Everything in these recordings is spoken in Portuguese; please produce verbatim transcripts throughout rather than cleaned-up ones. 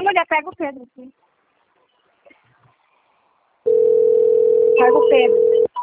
Júlia, pega o Pedro aqui. Pega o Pedro.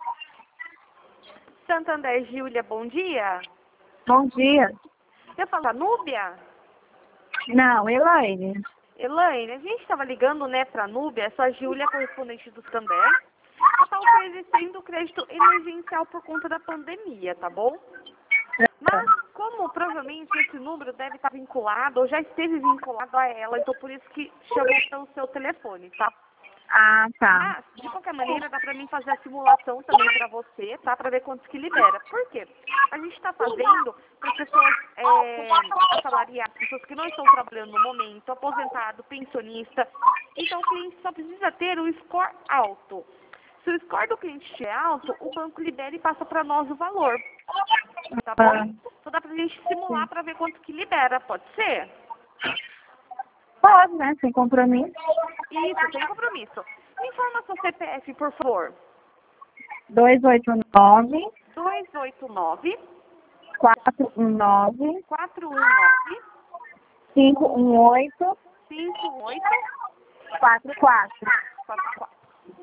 Santander, Júlia, bom dia. Bom dia. Eu falo a Núbia? Não, Elaine. Elaine, a gente estava ligando, né, para a Núbia, sou a Júlia, correspondente do Santander. Ela está oferecendo crédito emergencial por conta da pandemia, tá bom? Mas, como provavelmente esse número deve estar vinculado, ou já esteve vinculado a ela, então por isso que chamou pelo seu telefone, tá? Ah, tá. Mas, de qualquer maneira, dá pra mim fazer a simulação também pra você, tá? Pra ver quantos que libera. Por quê? A gente tá fazendo para pessoas é, assalariadas, pessoas que não estão trabalhando no momento, aposentado, pensionista. Então, o cliente só precisa ter um score alto. Se o score do cliente é alto, o banco libera e passa pra nós o valor. Tá bom? Então dá pra gente simular pra ver quanto que libera, pode ser? Pode, né? Sem compromisso. Isso, sem compromisso. Me informa seu C P F, por favor. dois oito nove, dois oito nove, quatro um nove, quatro um nove, cinco um oito, cinco oito quatro quatro. quatro quatro.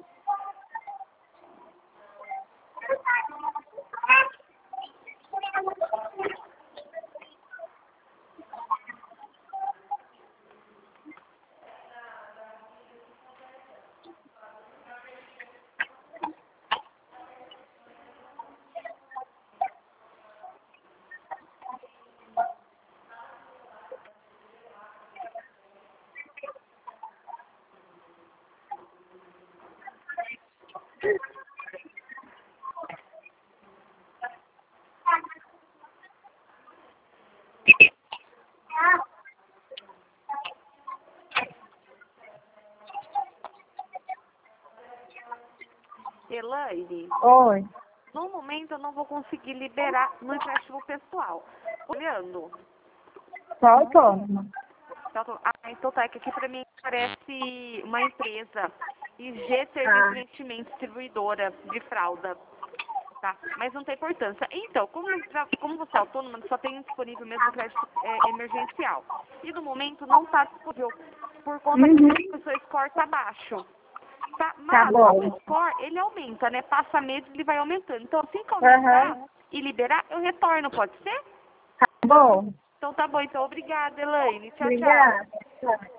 Elaine, Oi. no momento eu não vou conseguir liberar no empréstimo pessoal. Olhando. Sou autônoma. Ah, então tá, é que aqui pra mim parece uma empresa. I G Serviço Ah. de Investimento Distribuidora de fralda. Tá? Mas não tem importância. Então, como, pra- como você é autônoma, só tem disponível mesmo crédito é, emergencial. E no momento não está disponível, por conta Uhum. que o seu score está baixo. Tá? Tá Mas bom. o score, ele aumenta, né? Passa meses, ele vai aumentando. Então, assim que aumentar Aham. e liberar, eu retorno, pode ser? Tá bom. Então tá bom. Então, obrigada, Elaine. Tchau, tchau. Obrigada. Tchau.